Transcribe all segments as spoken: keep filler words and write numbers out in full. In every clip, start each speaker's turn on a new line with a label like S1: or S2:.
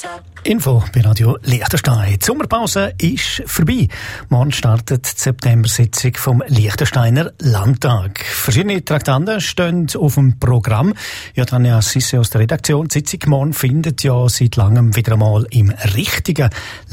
S1: Info bei Radio Liechtenstein. Die Sommerpause ist vorbei. Morgen startet die September-Sitzung vom Liechtensteiner Landtag. Verschiedene Traktanten stehen auf dem Programm. Ja, Tanja Sisse aus der Redaktion. Die Sitzung morgen findet ja seit langem wieder einmal im richtigen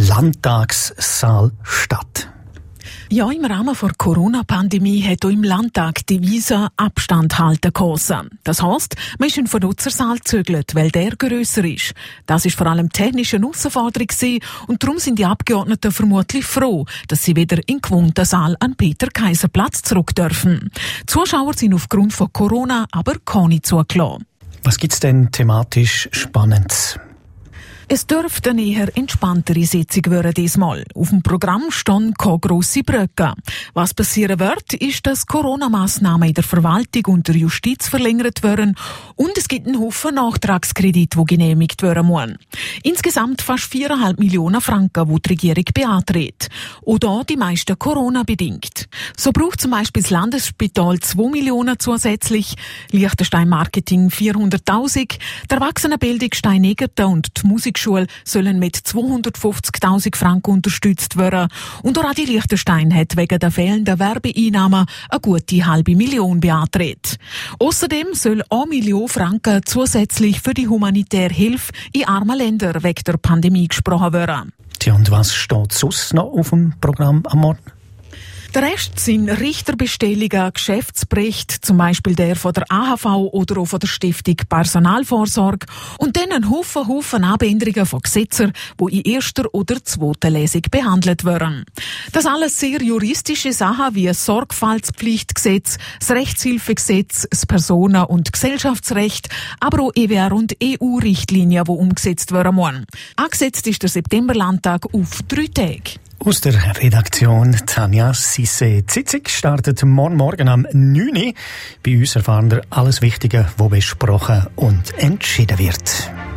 S1: Landtagssaal statt.
S2: Ja, im Rahmen der Corona-Pandemie hat auch im Landtag die Devise Abstand halten geheißen. Das heisst, man ist in den Vernutzersaal gezögert, weil der grösser ist. Das ist vor allem technisch eine Herausforderung gewesen und darum sind die Abgeordneten vermutlich froh, dass sie wieder in den gewohnten Saal an Peter-Kaiser-Platz zurück dürfen. Die Zuschauer sind aufgrund von Corona aber keine zugelassen.
S1: Was gibt's denn thematisch Spannendes?
S2: Es dürfte eine eher entspanntere Sitzung werden diesmal. Auf dem Programm stehen keine grosse Brücken. Was passieren wird, ist, dass Corona-Massnahmen in der Verwaltung und der Justiz verlängert werden und es gibt einen Haufen Nachtragskredite, die genehmigt werden müssen. Insgesamt fast viereinhalb Millionen Franken, die die Regierung beantragt. Und da die meisten Corona-bedingt. So braucht zum Beispiel das Landesspital zwei Millionen zusätzlich, Liechtenstein Marketing vierhunderttausend, der Erwachsenenbildung Steinegerten und die Musik Schule sollen mit zweihundertfünfzigtausend Franken unterstützt werden. Und auch Radio Liechtenstein hat wegen der fehlenden Werbeeinnahmen eine gute halbe Million beantragt. Außerdem soll eine Million Franken zusätzlich für die humanitäre Hilfe in armen Ländern wegen der Pandemie gesprochen werden.
S1: Tja, und was steht sonst noch auf dem Programm am Morgen?
S2: Der Rest sind Richterbestellungen, Geschäftsberichte, zum Beispiel der von der A H V oder auch von der Stiftung Personalvorsorge und dann ein Haufen, Haufen Abänderungen von Gesetzen, die in erster oder zweiter Lesung behandelt werden. Das alles sehr juristische Sachen wie das Sorgfaltspflichtgesetz, das Rechtshilfegesetz, das Personen- und Gesellschaftsrecht, aber auch E W R und E U-Richtlinien, die umgesetzt werden müssen. Angesetzt ist der Septemberlandtag auf drei Tage.
S1: Aus der Redaktion Tanja Sisse. Die Sitzung startet morgen Morgen am neun Uhr. Bei uns erfahren wir alles Wichtige, was besprochen und entschieden wird.